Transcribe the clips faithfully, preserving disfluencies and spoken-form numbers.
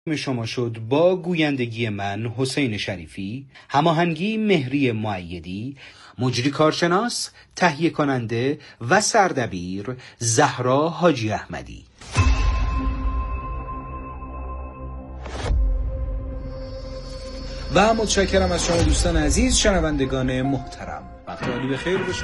شما شد با گویندگی من حسین شریفی، هماهنگی مهری معیدی، مجری کارشناس، تهیه کننده و سردبیر زهرا حاجی احمدی. و متشکرم از شما دوستان عزیز، شنوندگان محترم. وقت عالی به خیر باشه.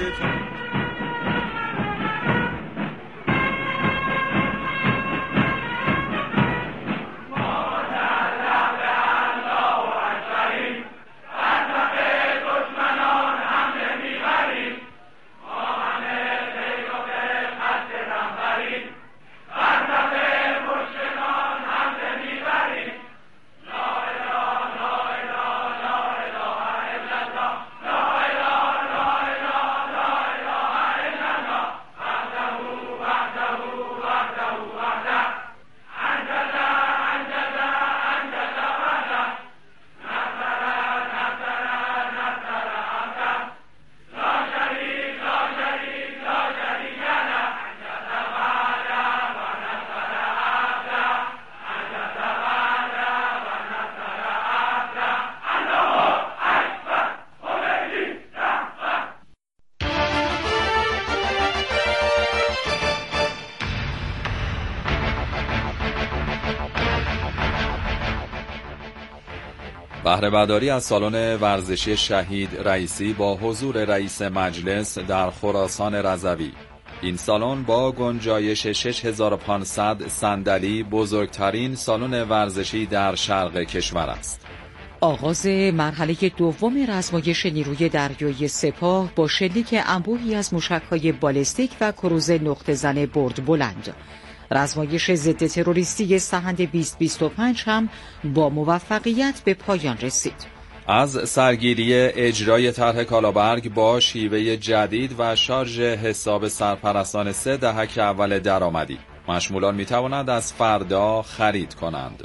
بهره برداری از سالن ورزشی شهید رئیسی با حضور رئیس مجلس در خراسان رضوی. این سالن با گنجایش شش هزار و پانصد صندلی بزرگترین سالن ورزشی در شرق کشور است. آغاز مرحله دوم رزمایش نیروی دریایی سپاه با شلیک انبوهی از موشک‌های بالستیک و کروز نقطه زن برد بلند. رزمایش ضد تروریستی سحند بیست بیست و پنج هم با موفقیت به پایان رسید. از سرگیری اجرای طرح کالابرگ با شیوه جدید و شارژ حساب سرپرستان سه دهک اول درآمدی، مشمولان می توانند از فردا خرید کنند.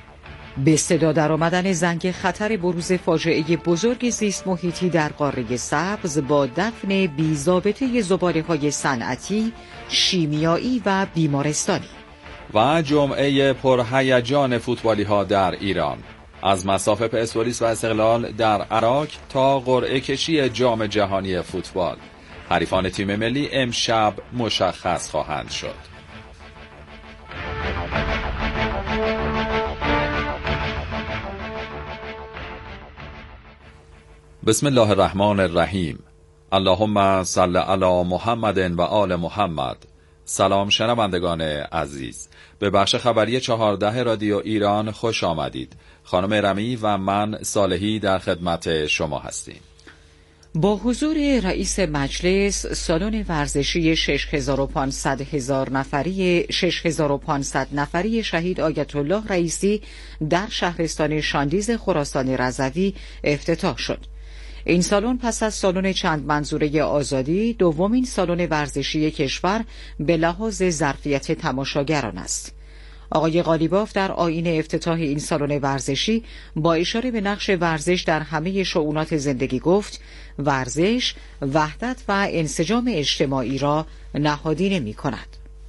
به صدا در آمدن زنگ خطر بروز فاجعه بزرگ زیست محیطی در قاره سبز با دفن بی ضابطه زباله‌های صنعتی، شیمیایی و بیمارستانی. و جمعه پرهیجان فوتبالی ها در ایران، از مصاف پرسپولیس و استقلال در عراق تا قرعه کشی جام جهانی فوتبال، حریفان تیم ملی امشب مشخص خواهند شد. بسم الله الرحمن الرحیم. اللهم صل علی محمد و آل محمد. سلام شنوندگان عزیز، به بخش خبری چهارده رادیو ایران خوش آمدید. خانم رمی و من صالحی در خدمت شما هستیم. با حضور رئیس مجلس، سالن ورزشی شش هزار و پانصد هزار نفری شش هزار و پانصد نفری شهید آیت الله رئیسی در شهرستان شاندیز خراسان رضوی افتتاح شد. این سالن پس از سالن چند منظوره آزادی دومین سالن ورزشی کشور به لحاظ ظرفیت تماشاگران است. آقای قالیباف در آیین افتتاح این سالن ورزشی با اشاره به نقش ورزش در همه شئونات زندگی گفت: ورزش وحدت و انسجام اجتماعی را نهادینه می کند.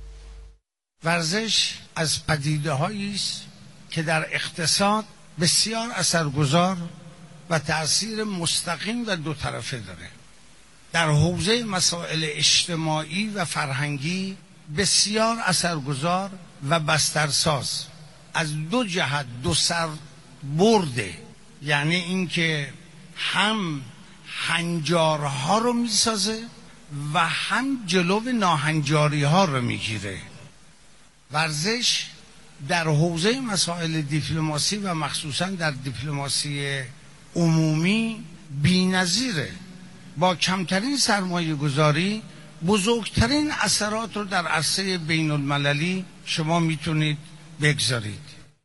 ورزش از پدیده‌هایی است که در اقتصاد بسیار اثرگذار و تأثیر مستقیم و دو طرفه داره. در حوزه مسائل اجتماعی و فرهنگی بسیار اثرگذار و بسترساز، از دو جهت دو سر برده، یعنی اینکه هم هنجارها رو میسازه و هم جلو ناهنجاری ها رو میگیره. ورزش در حوزه مسائل دیپلماسی و مخصوصا در دیپلماسی عمومی بی‌نظیره. با کمترین سرمایه گذاری بزرگترین اثرات رو در عرصه بین المللی شما میتونید بگذارید.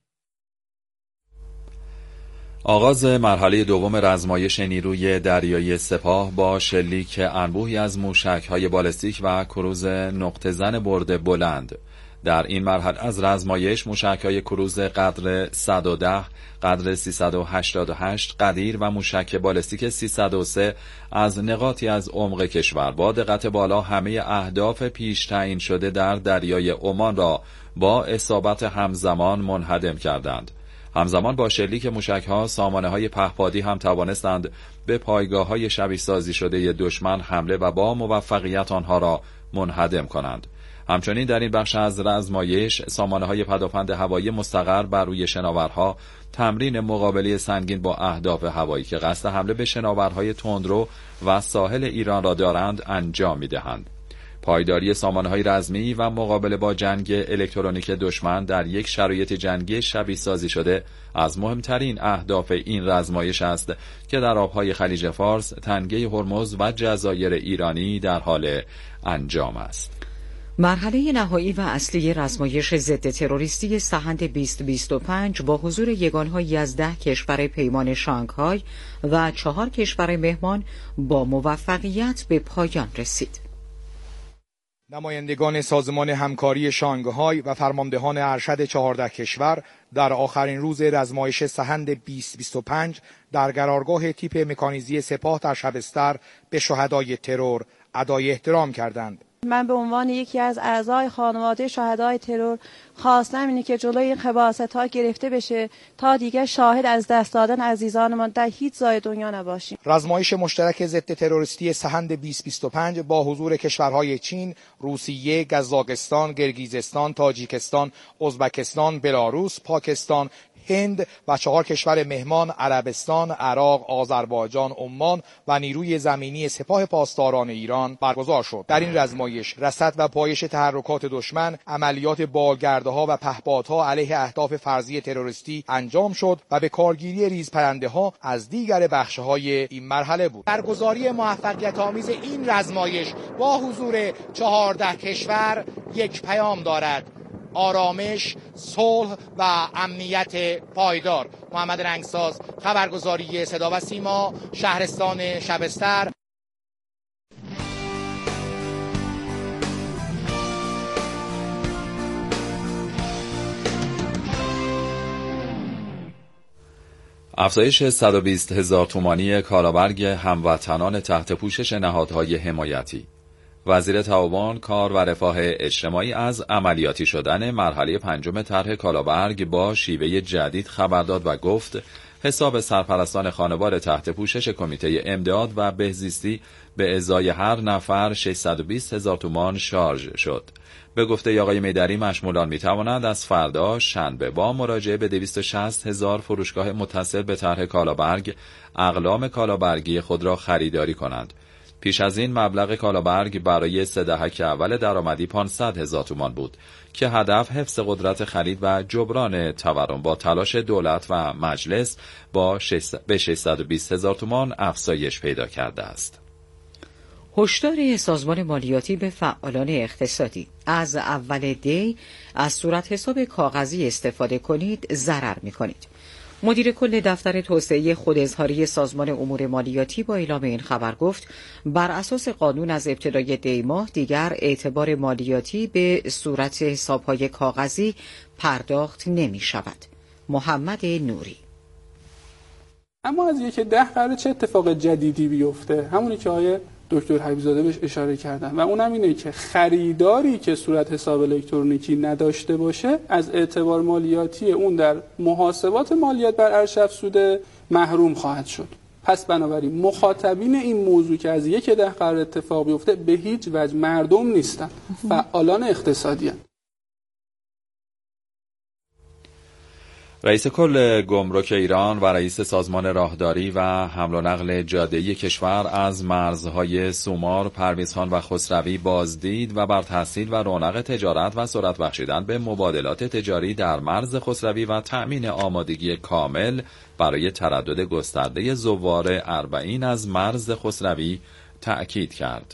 آغاز مرحله دوم رزمایش نیروی دریایی سپاه با شلیک انبوهی از موشک‌های بالستیک و کروز نقطه زن برد بلند. در این مرحله از رزمایش موشک‌های کروز قدر صد و ده، قدر سیصد و هشتاد و هشت قدیر و موشک بالستیک سیصد و سه از نقاطی از عمق کشور با دقت بالا همه اهداف پیش تعیین شده در دریای عمان را با اصابت همزمان منهدم کردند. همزمان با شلیک موشک‌ها سامانه‌های پهپادی هم توانستند به پایگاه‌های شبیه سازی شده دشمن حمله و با موفقیت آنها را منهدم کنند. همچنین در این بخش از رزمایش سامانه‌های پدافند هوایی مستقر بر روی شناورها تمرین مقابله سنگین با اهداف هوایی که قصد حمله به شناورهای تندرو و ساحل ایران را دارند انجام می‌دهند. پایداری سامانه‌های رزمی و مقابله با جنگ الکترونیک دشمن در یک شرایط جنگی شبیه سازی شده از مهمترین اهداف این رزمایش است که در آبهای خلیج فارس، تنگه هرمز و جزایر ایرانی در حال انجام است. مرحله نهایی و اصلی رزمایش ضد تروریستی سحند بیست بیست و پنج با حضور یگانهایی از ده کشور پیمان شانگهای و چهار کشور مهمان با موفقیت به پایان رسید. نمایندگان سازمان همکاری شانگهای و فرماندهان ارشد چهارده کشور در آخرین روز رزمایش سحند بیست بیست و پنج در قرارگاه تیپ مکانیزی سپاه در شبستر به شهدای ترور ادای احترام کردند. من به عنوان یکی از اعضای خانواده شهدای ترور خواستم اینه که جلوی این خباثت‌ها گرفته بشه تا دیگه شاهد از دست دادن عزیزانمان در هیچ جای دنیا نباشیم. رزمایش مشترک ضد تروریستی سحند بیست بیست و پنج با حضور کشورهای چین، روسیه، قزاقستان، گرگیزستان، تاجیکستان، ازبکستان، بلاروس، پاکستان، هند و چهار کشور مهمان عربستان، عراق، آذربایجان، عمان و نیروی زمینی سپاه پاسداران ایران برگزار شد. در این رزمایش رصد و پایش تحرکات دشمن، عملیات بالگرده‌ها و پهپادها علیه اهداف فرضی تروریستی انجام شد و به کارگیری ریزپرنده‌ها از دیگر بخش‌های این مرحله بود. برگزاری موفقیت‌آمیز این رزمایش با حضور چهارده کشور یک پیام دارد: آرامش، صلح و امنیت پایدار. محمد رنگساز، خبرگزاری صدا و سیما، شهرستان شبستر. افزایش صد و بیست هزار تومانی کالابرگ هموطنان تحت پوشش نهادهای حمایتی. وزیر تعاون، کار و رفاه اجتماعی از عملیاتی شدن مرحله پنجم طرح کالابرگ با شیوه جدید خبر داد و گفت حساب سرپرستان خانوار تحت پوشش کمیته امداد و بهزیستی به ازای هر نفر ششصد و بیست هزار تومان شارژ شد. به گفته آقای میدری مشمولان می توانند از فردا شنبه با مراجعه به دویست و شصت هزار فروشگاه متصل به طرح کالابرگ اقلام کالابرگی خود را خریداری کنند. پیش از این مبلغ کالابرگ برای سه دهک اول درآمدی پانصد هزار تومان بود که هدف حفظ قدرت خرید و جبران تورم با تلاش دولت و مجلس با به ششصد و بیست هزار تومان افزایش پیدا کرده است. هشدار سازمان مالیاتی به فعالان اقتصادی: از اول دی از صورت حساب کاغذی استفاده کنید، ضرر می‌کنید. مدیر کل دفتر توسعه خوداظهاری سازمان امور مالیاتی با اعلام این خبر گفت بر اساس قانون از ابتدای دی ماه دیگر اعتبار مالیاتی به صورت حساب‌های کاغذی پرداخت نمی شود. محمد نوری: اما از یک ده قراره چه اتفاق جدیدی بیفته؟ همونی که آیه دکتر حبیب‌زاده بهش اشاره کردن و اونم اینه که خریداری که صورت حساب الکترونیکی نداشته باشه از اعتبار مالیاتی اون در محاسبات مالیات بر ارزش افزوده محروم خواهد شد. پس بنابراین مخاطبین این موضوع که از یک ده قرار اتفاق بیفته به هیچ وجه مردم نیستن، فعالان اقتصادی هستند. رئیس کل گمرک ایران و رئیس سازمان راهداری و حمل و نقل جاده‌ای کشور از مرزهای سومار، پرویزخان و خسروی بازدید و بر تحصیل و رونق تجارت و سرعت بخشیدن به مبادلات تجاری در مرز خسروی و تأمین آمادگی کامل برای تردد گسترده زوار اربعین از مرز خسروی تأکید کرد.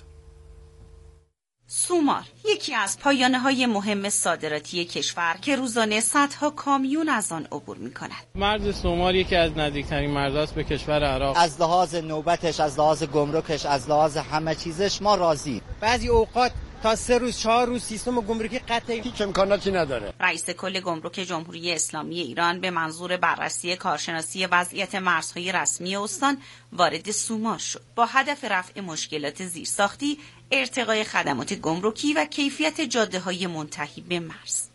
سومار یکی از پایانه‌های مهم صادراتی کشور که روزانه صدها کامیون از آن عبور می‌کند. مرز سومار یکی از نزدیکترین مرزاست به کشور عراق. از لحاظ نوبتش، از لحاظ گمرکش، از لحاظ همه چیزش ما راضی. بعضی اوقات تا سه روز چهار روز سیستم گمرکی قطعی هیچ امکاناتی نداره. رئیس کل گمرک جمهوری اسلامی ایران به منظور بررسی کارشناسی وضعیت مرزهای رسمی استان وارد سومار شد با هدف رفع مشکلات زیرساختی، ارتقای خدمات گمرکی و کیفیت جاده‌های منتهی به مرز.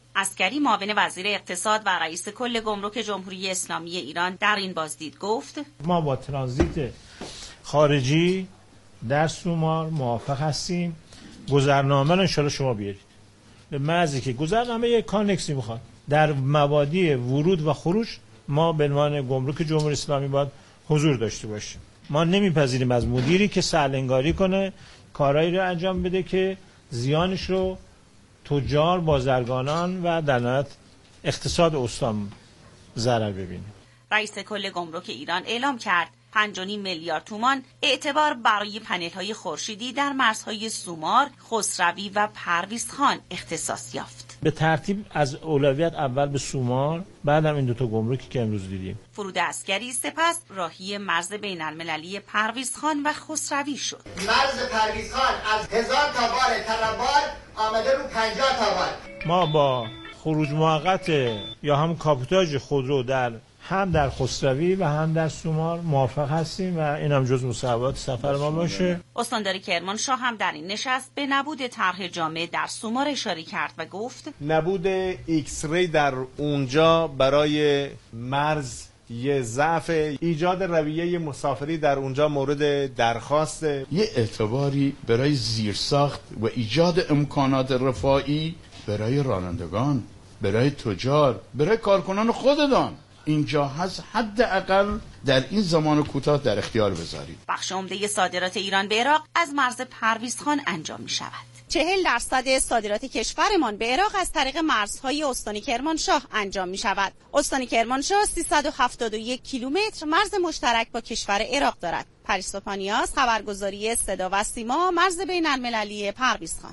عسکری معاون وزیر اقتصاد و رئیس کل گمرک جمهوری اسلامی ایران در این بازدید گفت ما با ترانزیت خارجی در سومار موافق هستیم. گذرنامه رو انشالله شما بیارید. به محضی که گذرنامه یک کانکسی میخواد در مبادی ورود و خروج ما به عنوان گمرک جمهوری اسلامی باید حضور داشته باشیم. ما نمیپذیریم از مدیری که سهل‌انگاری کنه، کارایی رو انجام بده که زیانش رو تجار، بازرگانان و در نهایت اقتصاد استان ضرر ببینه. رئیس کل گمرک ایران اعلام کرد پنج و نیم میلیارد تومان اعتبار برای پنل‌های خورشیدی در مرزهای سومار، خسروی و پرویزخان اختصاص یافت. به ترتیب از اولویت اول به سومار، بعدم این دو تا گمرکی که امروز دیدیم. فرود عسکری سپس راهی مرز بین‌المللی پرویزخان و خسروی شد. مرز پرویزخان از هزار تا بار تنوار آمده رو پنجاه تا بار. ما با خروج موقت یا هم کاپوتاژ خودرو در هم در خسروی و هم در سومار موافق هستیم و این هم جز مصوبات سفر ما باشه. استاندار کرمانشاه هم در این نشست به نبود طرح جامع در سومار اشاره کرد و گفت نبود ایکس ری در اونجا برای مرز یه ضعف، ایجاد رویه مسافری در اونجا مورد درخواست. یه اعتباری برای زیرساخت و ایجاد امکانات رفاهی برای رانندگان، برای تجار، برای کارکنان خودتان اینجا هست، حداقل در این زمان کوتاه در اختیار بذارید. بخش عمده صادرات ایران به عراق از مرز پرویزخان انجام می شود. چهل درصد صادرات کشورمان به عراق از طریق مرزهای استان کرمانشاه انجام می شود. استان کرمانشاه سیصد و هفتاد و یک کیلومتر مرز مشترک با کشور عراق دارد. پریسا پانیاس، خبرگزاری صدا و سیما، مرز بین المللی پرویزخان.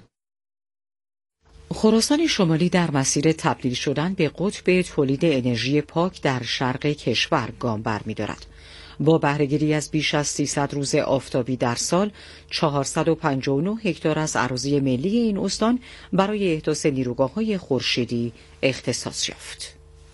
خراسان شمالی در مسیر تبدیل شدن به قطب تولید انرژی پاک در شرق کشور گام برمی‌دارد. با بهره‌گیری از بیش از سیصد روز آفتابی در سال، چهارصد و پنجاه و نه هکتار از اراضی ملی این استان برای احداث نیروگاه‌های خورشیدی اختصاص یافت.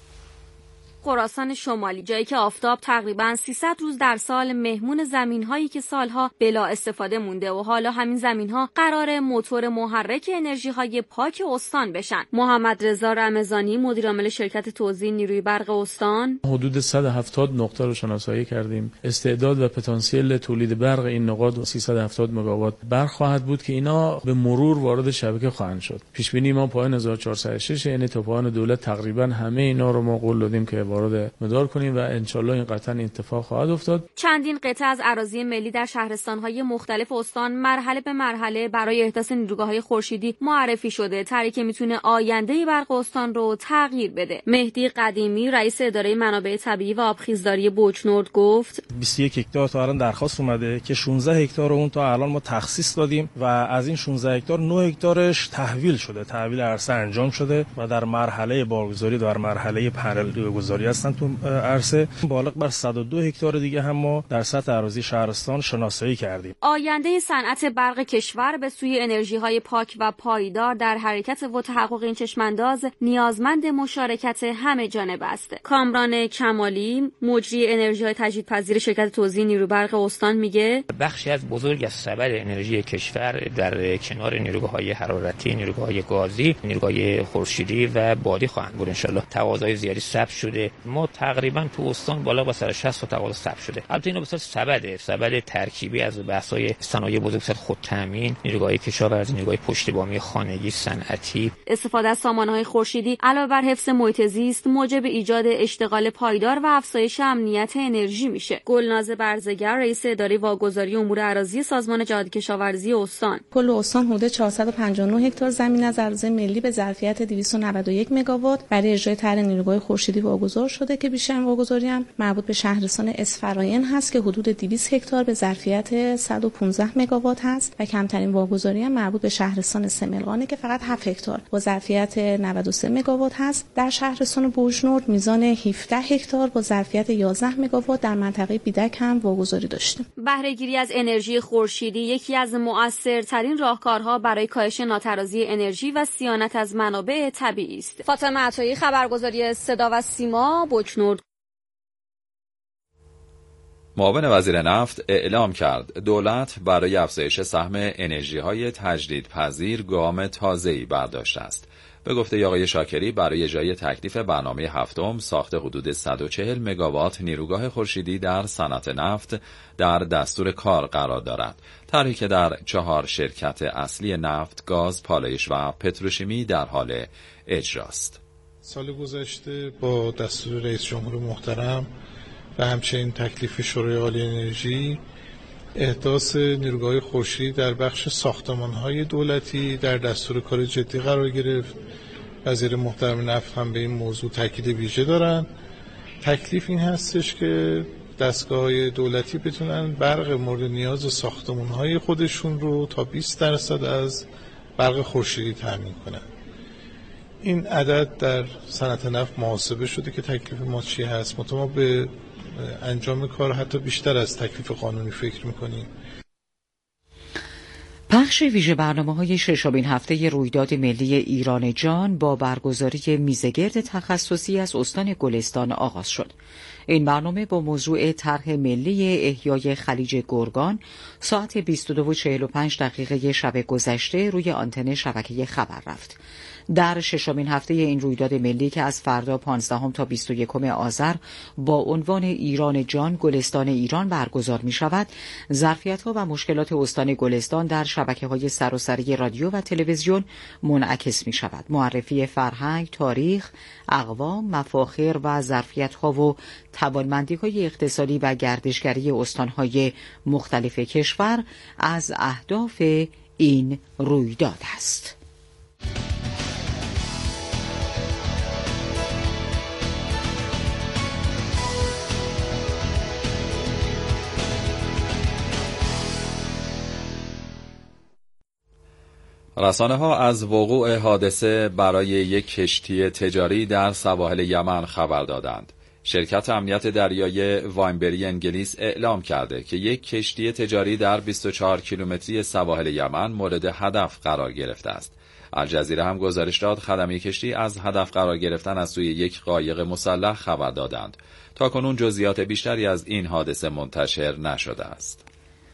خراسان شمالی، جایی که آفتاب تقریباً سیصد روز در سال مهمون زمین‌هایی که سالها بلا استفاده مونده و حالا همین زمین‌ها قرار موتور محرک انرژی‌های پاک استان بشن. محمد رضا رمضانی، مدیر عامل شرکت توزیع نیروی برق استان: حدود صد و هفتاد نقطه رو شناسایی کردیم. استعداد و پتانسیل تولید برق این نقاط سیصد و هفتاد مگاوات برق خواهد بود که اینا به مرور وارد شبکه خواهند شد. پیش بینی ما پایان هزار و چهارصد و شش، یعنی تا پایان دولت تقریباً همه اینا رو ما قول دادیم که وارد مدار کنیم و انشالله این قطعا اتفاق خواهد افتاد. چندین قطعه از اراضی ملی در شهرستان‌های مختلف استان مرحله به مرحله برای احداث نیروگاه‌های خورشیدی معرفی شده، طرحی که میتونه آینده برق استان رو تغییر بده. مهدی قدیمی، رئیس اداره منابع طبیعی و آبخیزداری بوجنورد گفت بیست و یک هکتار تا الان درخواست اومده که شانزده هکتار اون تا الان ما تخصیص دادیم و از این شانزده هکتار نه هکتارش تحویل شده، تحویل عرصه انجام شده و در مرحله بارگذاری در مرحله پنل گذاری هستن تو عرصه. بالغ بر صد و دو هکتار دیگه هم ما در سطح اراضی شهرستان شناسایی کردیم. آینده صنعت برق کشور به سوی انرژی‌های پاک و پایدار در حرکت و تحقق این چشم‌انداز نیازمند مشارکت همه جانبه است. کامران کمالی، مجری انرژی‌های تجدیدپذیر شرکت توزیع نیروی برق استان میگه بخشی از بزرگ از سبد انرژی کشور در کنار نیروگاه‌های حرارتی، نیروگاه‌های گازی، نیروگاه‌های خورشیدی و بادی خواهند بود. انشالله تقاضای زیادی ثبت شده. ما تقریبا تو استان بالا با صد و شصت تا تقاضا ثبت شده. البته اینا به صورت سبده، سبد ترکیبی از بحث‌های صنایع بزرگ مثل خودتامین، نیروگاه‌های کشاورزی، نیروگاه‌های پشتیبانی خانگی، صنعتی. استفاده از سامانه‌های خورشیدی علاوه بر حفظ محیط زیست موجب ایجاد اشتغال پایدار و افزایش امنیت انرژی میشه. گلناز برزگر، رئیس اداره واگذاری امور اراضی سازمان جهاد کشاورزی استان: کل استان حدود چهارصد و پنجاه و نه هکتار زمین از اراضی ملی به ظرفیت دویست و نود و یک مگاوات برای اجرای طرح نیروگاه خورشیدی واگذار شده که بیشتر واگذاری هم مربوط به شهرستان اسفراین هست که حدود دویست هکتار به ظرفیت صد و پانزده مگاوات هست و کمترین واگذاری هم مربوط به شهرستان سملقانه که فقط هفت هکتار با ظرفیت نود و سه مگاوات هست. در شهرستان بوجنورد میزان هفده هکتار با ظرفیت یازده مگاوات در منطقه بیدک هم واگذاری داشتیم. بهره‌گیری از انرژی خورشیدی یکی از مؤثرترین راهکارها برای کاهش ناترازی انرژی و صیانت از منابع طبیعی است. فاطمه عطایی، خبرگزاری صدا و سیما، بوجنورد. معاون وزیر نفت اعلام کرد دولت برای افزایش سهم انرژی‌های تجدیدپذیر گام تازه‌ای برداشته است. به گفته آقای شاکری برای اجرای تکلیف برنامه هفتم ساخت حدود صد و چهل مگاوات نیروگاه خورشیدی در صنعت نفت در دستور کار قرار دارد. طرحی که در چهار شرکت اصلی نفت، گاز، پالایش و پتروشیمی در حال اجراست. سال گذشته با دستور رئیس جمهور محترم و همچنین تکلیف شورای عالی انرژی احداث نیروگاه خورشیدی در بخش ساختمان‌های دولتی در دستور کار جدی قرار گرفت. وزیر محترم نفت هم به این موضوع تاکید ویژه دارن. تکلیف این هستش که دستگاه‌های دولتی بتونن برق مورد نیاز ساختمان‌های خودشون رو تا بیست درصد از برق خورشیدی تامین کنن. این عدد در صنعت نفت محاسبه شده که تکلیف ما چی هست. ما به انجام کار حتی بیشتر از تکلیف قانونی فکر میکنیم. پخش ویژه برنامه‌های ششمین هفته رویداد ملی ایران جان با برگزاری میزگرد تخصصی از استان گلستان آغاز شد. این برنامه با موضوع طرح ملی احیای خلیج گرگان ساعت بیست و دو و چهل و پنج دقیقه شب گذشته روی آنتن شبکه خبر رفت. در ششمین هفته این رویداد ملی که از فردا پانزدهم تا بیست و یکم آذر با عنوان ایران جان گلستان ایران برگزار می شود، ظرفیت‌ها و مشکلات استان گلستان در شبکه‌های سراسری رادیو و تلویزیون منعکس می شود. معرفی فرهنگ، تاریخ، اقوام، مفاخر و ظرفیت‌ها و توانمندی‌های اقتصادی و گردشگری استان‌های مختلف کشور از اهداف این رویداد است. رسانه ها از وقوع حادثه برای یک کشتی تجاری در سواحل یمن خبر دادند. شرکت امنیت دریایی واینبری انگلیس اعلام کرده که یک کشتی تجاری در بیست و چهار کیلومتری سواحل یمن مورد هدف قرار گرفته است. الجزیره هم گزارش داد خدمه کشتی از هدف قرار گرفتن از سوی یک قایق مسلح خبر دادند. تاکنون جزئیات بیشتری از این حادثه منتشر نشده است.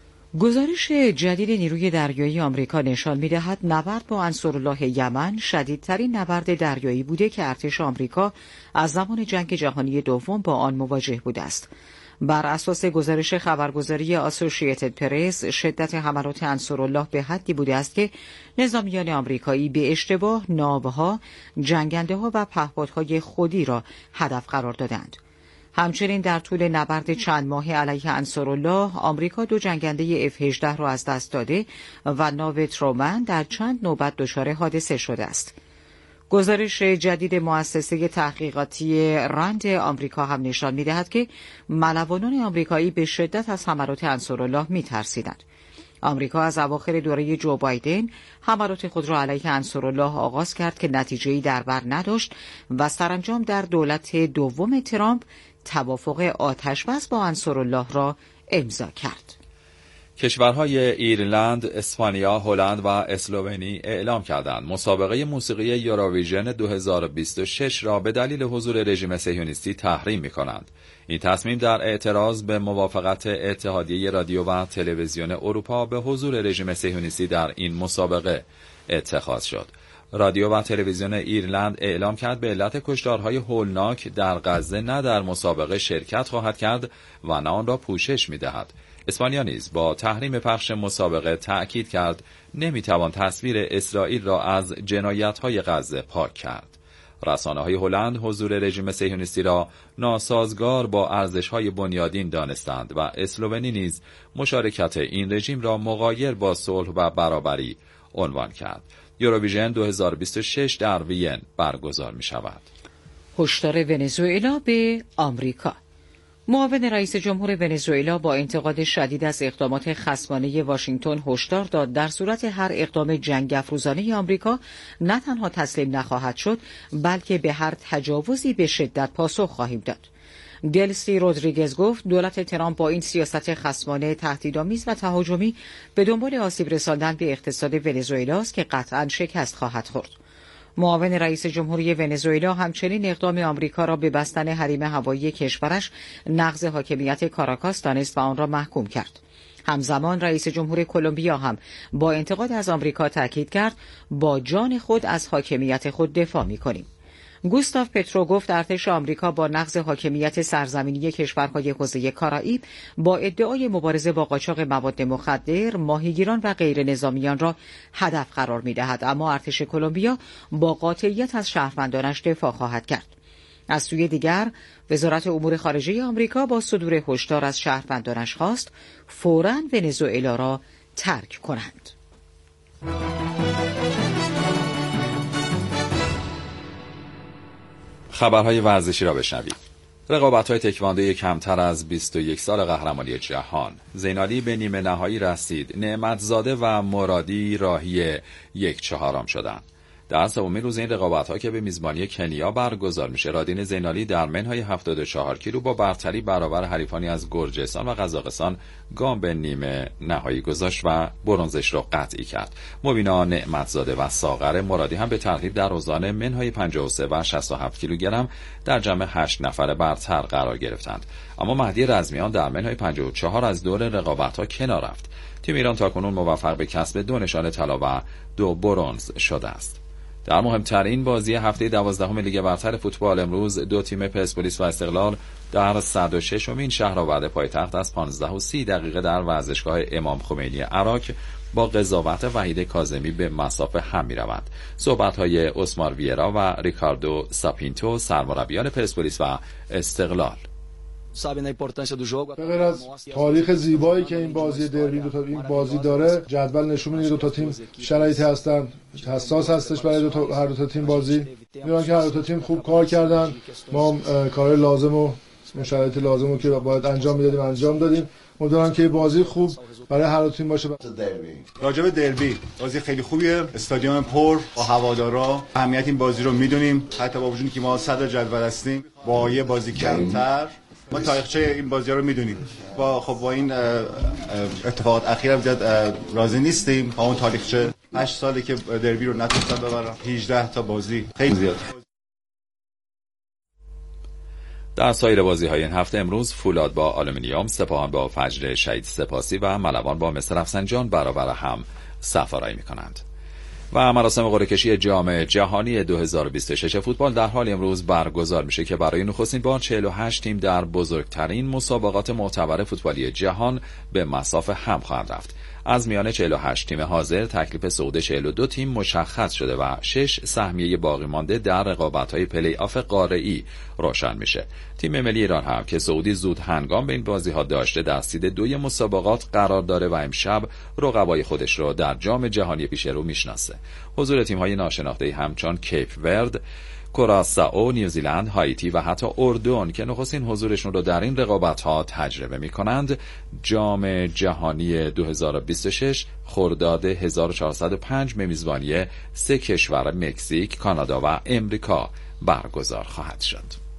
گزارش جدید نیروی دریایی آمریکا نشان می‌دهد نبرد با انصارالله یمن شدیدترین نبرد دریایی بوده که ارتش آمریکا از زمان جنگ جهانی دوم با آن مواجه بوده است. بر اساس گزارش خبرگزاری آسوشییتد پرس، شدت حملات انصارالله به حدی بوده است که نظامیان آمریکایی به اشتباه ناوها، جنگنده‌ها و پهپادهای خودی را هدف قرار دادند. همچنین در طول نبرد چند ماه علیه انصارالله، آمریکا دو جنگنده اف هجده را از دست داده و ناو ترومن در چند نوبت دچار حادثه شده است. گزارش جدید مؤسسه تحقیقاتی رند آمریکا هم نشان می‌دهد که ملوانان آمریکایی به شدت از حملات انصارالله می‌ترسیدند. آمریکا از اواخر دوره جو بایدن حملات خود را علیه انصارالله آغاز کرد که نتیجه‌ای در بر نداشت و سرانجام در دولت دوم ترامپ توافق آتش‌بس با انصارالله را امضا کرد. کشورهای ایرلند، اسپانیا، هلند و اسلوونی اعلام کردند مسابقه موسیقی یوروویژن دو هزار و بیست و شش را به دلیل حضور رژیم صهیونیستی تحریم می‌کنند. این تصمیم در اعتراض به موافقت اتحادیه رادیو و تلویزیون اروپا به حضور رژیم صهیونیستی در این مسابقه اتخاذ شد. رادیو و تلویزیون ایرلند اعلام کرد به علت کشتارهای هولناک در غزه نه در مسابقه شرکت خواهد کرد و نه آن را پوشش می‌دهد. اسپانیا نیز با تحریم پخش مسابقه تأکید کرد نمیتوان تصویر اسرائیل را از جنایت‌های غزه پاک کرد. رسانه‌های هلند حضور رژیم صهیونیستی را ناسازگار با ارزش‌های بنیادین دانستند و اسلوونی نیز مشارکت این رژیم را مغایر با صلح و برابری عنوان کرد. یوروویژن دو هزار و بیست و شش در وین برگزار می‌شود. هشدار ونزوئلا به آمریکا. معاون رئیس جمهور ونزوئلا با انتقاد شدید از اقدامات خصمانه واشنگتن هشدار داد در صورت هر اقدام جنگ افروزانه آمریکا نه تنها تسلیم نخواهد شد بلکه به هر تجاوزی به شدت پاسخ خواهیم داد. دلسی رودریگز گفت دولت ترامپ با این سیاست خصمانه تهدیدآمیز و تهاجمی به دنبال آسیب رساندن به اقتصاد ونزوئلا است که قطعاً شکست خواهد خورد. معاون رئیس جمهوری ونزوئلا همچنین اقدام آمریکا را به بستن حریم هوایی کشورش نقض حاکمیت کاراکاس دانست و آن را محکوم کرد. همزمان رئیس جمهور کلمبیا هم با انتقاد از آمریکا تاکید کرد با جان خود از حاکمیت خود دفاع می‌کنیم. گوستاو پترو گفت ارتش آمریکا با نقض حاکمیت سرزمینی کشورهای حوزه کارائیب با ادعای مبارزه با قاچاق مواد مخدر، ماهیگیران و غیر نظامیان را هدف قرار می‌دهد، اما ارتش کلمبیا با قاطعیت از شهروندانش دفاع خواهد کرد. از سوی دیگر وزارت امور خارجه آمریکا با صدور هشدار از شهروندانش خواست فوراً ونزوئلا را ترک کنند. خبرهای ورزشی را بشنوید. رقابت‌های تکواندو کمتر از بیست و یک سال قهرمانی جهان. زینالی به نیمه نهایی رسید. نعمتزاده و مرادی راهی یک چهارم شدند. در سومین روز این رقابت‌ها که به میزبانی کنیا برگزار میشه، رادین زینالی در منهای هفتاد و چهار کیلو با برتری برابر حریفانی از گرجستان و قزاقستان گام به نیمه نهایی گذاشت و برنزش را قطعی کرد. مبینا نعمتزاده و ساغر مرادی هم به ترتیب در اوزان منهای پنجاه و سه و شصت و هفت کیلوگرم در جمع هشت نفر برتر قرار گرفتند. اما مهدی رزمیان در منهای پنجاه و چهار از دور رقابت‌ها کنار رفت. تیم ایران تاکنون موفق به کسب دو نشان طلا و دو برنز شده است. در مهمترین بازی هفته دوازدهم لیگ برتر فوتبال امروز دو تیم پرسپولیس و استقلال در صد و ششمین شهرآورد پایتخت از پانزده و سی دقیقه در ورزشگاه امام خمینی عراق با قضاوت وحید کاظمی به مسافه هم می‌روند. صحبت‌های اسمار ویرا و ریکاردو ساپینتو سرمربیان پرسپولیس و استقلال. به غیر از تاریخ زیبایی که این بازی دربی دو تا این بازی داره، جدول نشون میده دو تا تیم شرایطی هستن، حساس هستش برای دو تا هر دو تا تیم بازی. میگن که هر دو تا تیم خوب کار کردن، ما کار لازم و شرایط لازم رو که باید انجام میدادیم انجام دادیم. امیدوارم که بازی خوب برای هر دو تیم باشه. راجع به دربی، بازی خیلی خوبیه، استادیوم پر با هوادارا، اهمیت این بازی رو میدونیم، حتی با وجودی که ما صدر جدول هستیم با یه بازی کمتر ما تاریخچه این بازی رو میدونیم. با خب با این اتفاقات اخیر هم زیاد راضی نیستیم. با اون تاریخچه هشت سالی که دربی رو نتونستن ببرن، هجده تا بازی خیلی زیاد. در سایر بازی‌های این هفته امروز فولاد با آلومینیوم، سپاهان با فجر شهید سپاسی و ملوان با مس رفسنجان برابر هم صف‌آرایی می‌کنند. و مراسم قرعه کشی جام جهانی دو هزار و بیست و شش فوتبال در حال امروز برگزار میشه که برای نخستین بار چهل و هشت تیم در بزرگترین مسابقات معتبر فوتبالی جهان به مصاف هم خواهند رفت. از میان چهل و هشت تیم حاضر تکلیف صعود چهل و دو تیم مشخص شده و شش سهمیه باقی مانده در رقابت‌های پلی آف قاره‌ای روشن میشه. تیم ملی ایران هم که صعودی زود هنگام به این بازی‌ها داشته در سید دوی مسابقات قرار داره و امشب رقبای خودش رو در جام جهانی پیش رو میشناسه. حضور تیم‌های ناشناخته همچون کیپ ورد، کوراسائو، نیوزیلند، هایتی و حتی اردن که نخستین حضورشون رو در این رقابت‌ها تجربه می‌کنند، جام جهانی دو هزار و بیست و شش خرداد هزار و چهارصد و پنج به میزبانی سه کشور مکزیک، کانادا و امریکا برگزار خواهد شد.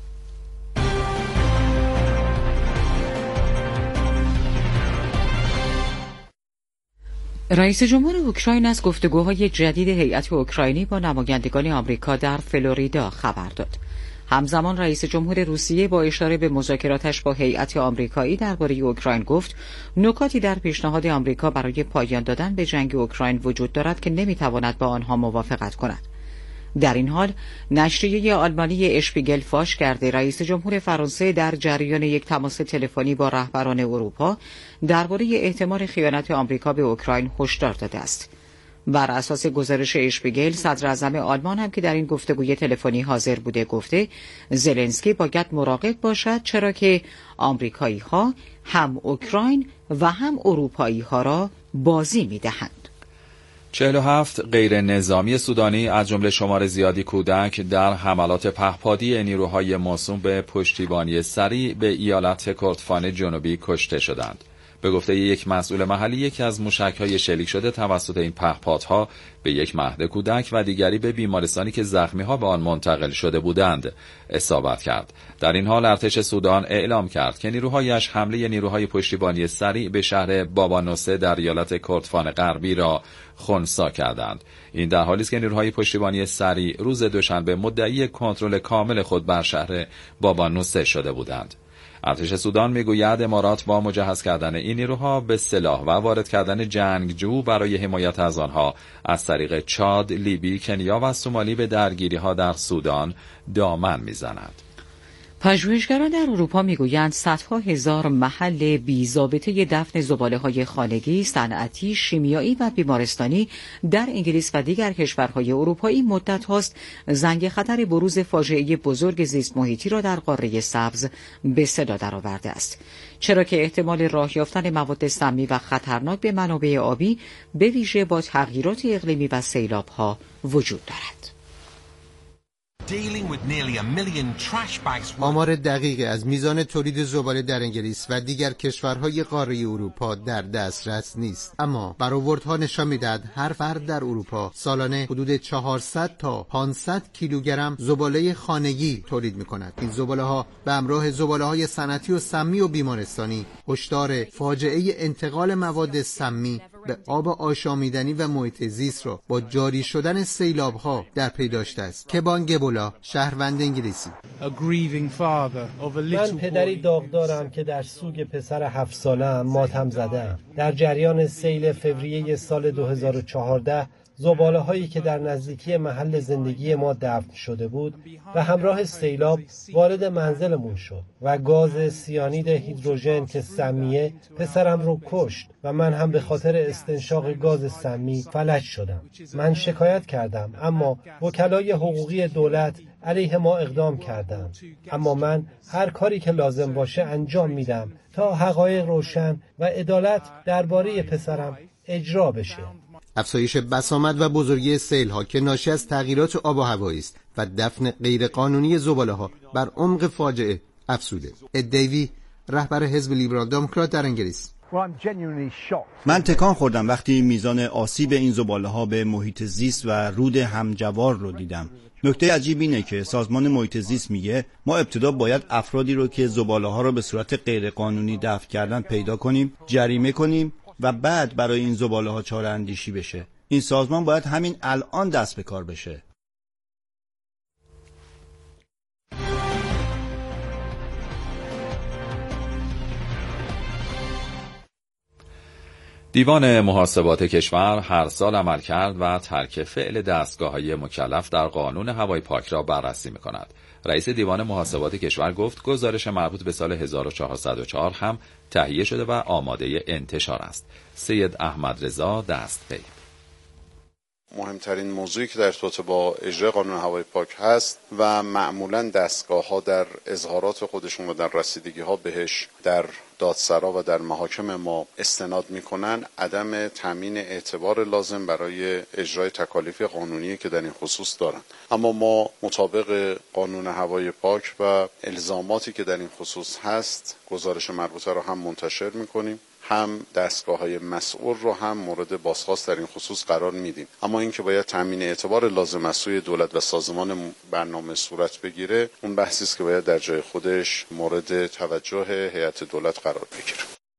رئیس جمهور اوکراین از گفتگوهای جدید هیئت اوکراینی با نمایندگان آمریکا در فلوریدا خبر داد. همزمان رئیس جمهور روسیه با اشاره به مذاکراتش با هیئت آمریکایی درباره اوکراین گفت نکاتی در پیشنهاد آمریکا برای پایان دادن به جنگ اوکراین وجود دارد که نمیتواند با آنها موافقت کند. در این حال نشریه آلمانی اشپیگل فاش کرده رئیس جمهور فرانسه در جریان یک تماس تلفنی با رهبران اروپا درباره احتمال خیانت آمریکا به اوکراین هشدار داده است. بر اساس گزارش اشپیگل، صدر اعظم آلمان هم که در این گفتگوی تلفنی حاضر بوده گفته زلنسکی باید مراقب باشد چرا که آمریکایی ها هم اوکراین و هم اروپایی ها را بازی می دهند. چهل و هفت غیر نظامی سودانی از جمله شمار زیادی کودک در حملات پهپادی نیروهای موسوم به پشتیبانی سریع به ایالت کردستان جنوبی کشته شدند. به گفته یک مسئول محلی، یکی از موشک‌های شلیک شده توسط این پهپادها به یک مهد کودک و دیگری به بیمارستانی که زخمی‌ها به آن منتقل شده بودند اصابت کرد. در این حال ارتش سودان اعلام کرد که نیروهایش حمله نیروهای پشتیبانی سریع به شهر بابانوسه در ایالت کردستان غربی را خنثی کردند. این در حالی است که نیروهای پشتیبانی سریع روز دوشنبه مدعی کنترل کامل خود بر شهر بابانوسه شده بودند. ارتش سودان میگوید امارات با مجهز کردن این نیروها به سلاح و وارد کردن جنگجو برای حمایت از آنها از طریق چاد، لیبی، کنیا و سومالی به درگیری‌ها در سودان دامن میزند. پژوهشگران در اروپا میگویند صدها هزار محل بی‌ضابطه دفن زباله‌های خانگی، صنعتی، شیمیایی و بیمارستانی در انگلیس و دیگر کشورهای اروپایی مدت هاست زنگ خطر بروز فاجعه بزرگ زیست محیطی را در قاره سبز به صدا درآورده است. چرا که احتمال راه یافتن مواد سمی و خطرناک به منابع آبی به ویژه با تغییرات اقلیمی و سیلاب‌ها وجود دارد. آمار دقیقی از میزان تولید زباله در انگلیس و دیگر کشورهای قاره اروپا در دسترس نیست، اما برآوردها نشان می‌دهد هر فرد در اروپا سالانه حدود چهارصد تا پانصد کیلوگرم زباله خانگی تولید می‌کند. این زباله‌ها به همراه زباله‌های صنعتی و سمی و بیمارستانی هشدار فاجعه انتقال مواد سمی به آب آشامیدنی و محیط زیست را با جاری شدن سیلاب‌ها در پی داشته است. کبان گبولا، شهروند انگلیسی: من پدری داغدارم که در سوگ پسر هفت ساله‌ام ماتم زده‌ام. در جریان سیل فوریه سال دو هزار و چهارده زباله هایی که در نزدیکی محل زندگی ما دفن شده بود و همراه سیلاب وارد منزلمون شد و گاز سیانید هیدروژن که سمیه پسرم رو کشت و من هم به خاطر استنشاق گاز سمی فلج شدم. من شکایت کردم اما وکلای حقوقی دولت علیه ما اقدام کردند، اما من هر کاری که لازم باشه انجام میدم تا حقایق روشن و عدالت درباره پسرم اجرا بشه. افزایش بسامد و بزرگی سیل‌ها که ناشی از تغییرات آب و هوایی است و دفن غیرقانونی زباله‌ها بر عمق فاجعه افزوده. اد دیوی، رهبر حزب لیبرال دموکرات در انگلیس: من تکان خوردم وقتی میزان آسیب این زباله‌ها به محیط زیست و رود همجوار رو دیدم. نکته عجیب اینه که سازمان محیط زیست میگه ما ابتدا باید افرادی رو که زباله‌ها رو به صورت غیرقانونی دفن کردن پیدا کنیم، جریمه کنیم و بعد برای این زباله‌ها چاره اندیشی بشه. این سازمان باید همین الان دست به کار بشه. دیوان محاسبات کشور هر سال عملکرد و ترک فعل دستگاه‌های مکلف در قانون هوای پاک را بررسی می‌کند. رئیس دیوان محاسبات کشور گفت گزارش مربوط به سال هزار و چهارصد و چهار هم تهیه شده و آماده انتشار است. سید احمد رضا دست‌پی: مهمترین موضوعی که در ارتباط با اجرای قانون هوای پاک هست و معمولاً دستگاه‌ها در اظهارات خودشون و در رسیدگی‌ها بهش در دادسرا و در محاکم ما استناد میکنن عدم تامین اعتبار لازم برای اجرای تکالیف قانونی که در این خصوص دارن. اما ما مطابق قانون هوای پاک و الزاماتی که در این خصوص هست گزارش مربوطه رو هم منتشر میکنیم، هم دستگاه‌های مسئول رو هم مورد بازخواست در این خصوص قرار میدیم. اما اینکه باید تامین اعتبار لازم از سوی دولت و سازمان برنامه صورت بگیره، اون بحثی است که باید در جای خودش مورد توجه هیئت دولت قرار بگیره.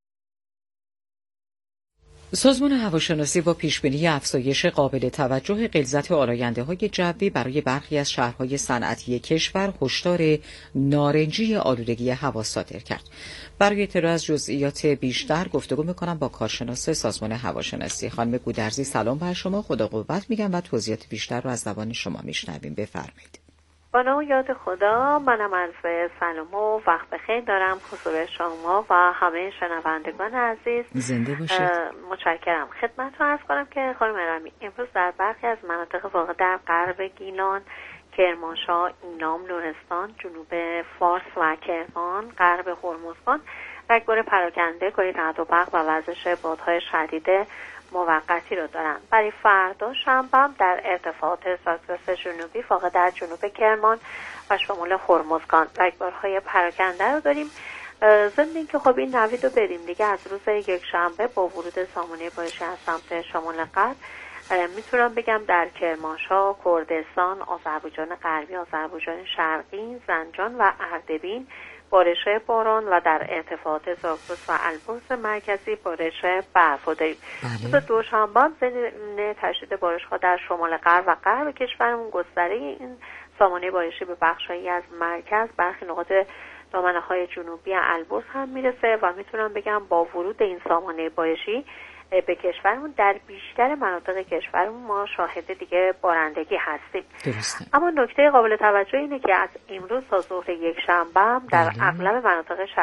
سازمان هواشناسی با پیشبینی افزایش قابل توجه غلظت آلاینده‌های جوی برای برخی از شهرهای صنعتی کشور هشدار نارنجی آلودگی هوا صادر کرد. برای اطلاع از جزئیات بیشتر گفتگو می‌کنم با کارشناس سازمان هواشناسی. خانم گودرزی، سلام بر شما، خدا قوت میگم و توضیحات بیشتر رو از زبان شما میشنویم. بفرمایید. با نام یاد خدا، منم عرض سلام و وقت بخیر دارم حضور شما و همه شنوندگان عزیز. زنده باشید. متشکرم. خدمتتون عرض کنم که خانم ارامی امروز در برخی از مناطق واقع در غرب گیلان، کرمانشاه، اینام، لرستان، جنوب فارس و کرمان، غرب هرمزگان رگبار پراکنده، گاهی رعد و برق و وزش بادهای شدید موقتی رو دارن. برای فردا شنبه هم در ارتفاعات زاگرس جنوبی واقع در جنوب کرمان و شمال هرمزگان رگبارهای پراکنده رو داریم. ضمن اینکه خب این نوید رو بریم دیگه از روز یک شنبه با ورود سامانه بارشی از سمت شمال غرب میتونم بگم در کرمانشاه، کردستان، آذربایجان غربی، آذربایجان شرقی، زنجان و اردبیل بارش باران و در ارتفاعات زاگرس و البرز مرکزی بارش برف داریم. روز دوشنبه ضمن تشدید بارش‌ها در شمال غرب و غرب کشورمون گستره این سامانه بارشی به بخشایی از مرکز برخی نقاط و مناطق جنوبی البرز هم میرسه و میتونم بگم با ورود این سامانه بارشی به کشورمون در بیشتر مناطق کشورمون ما شاهد دیگه بارندگی هستیم. درسته. اما نکته قابل توجه اینه که از امروز تا ظهر یک شنبه در بله. اغلب مناطق